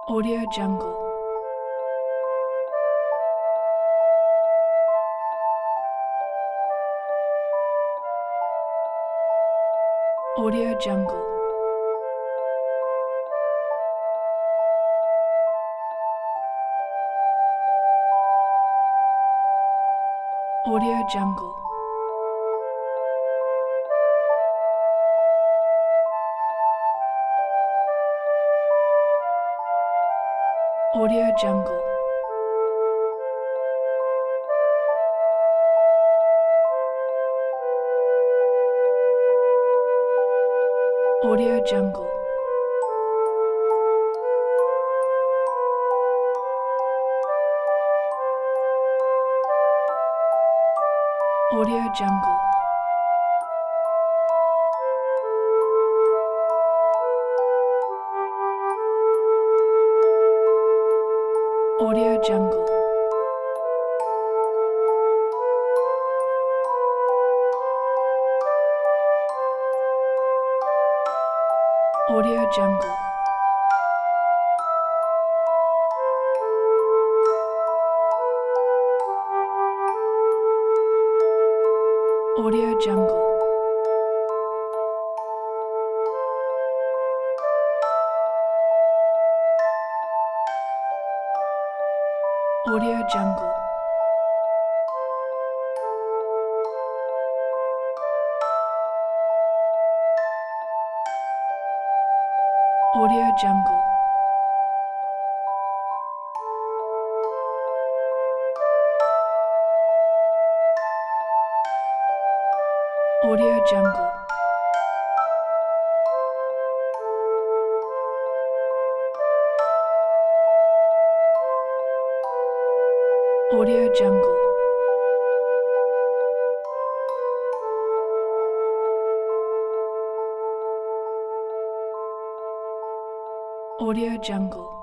Audio Jungle. Audio Jungle. Audio Jungle. Audio Jungle. Audio Jungle. Audio Jungle. Audio Jungle. Audio Jungle. Audio Jungle. Audio Jungle. Audio Jungle. Audio Jungle. Audio Jungle. Audio Jungle.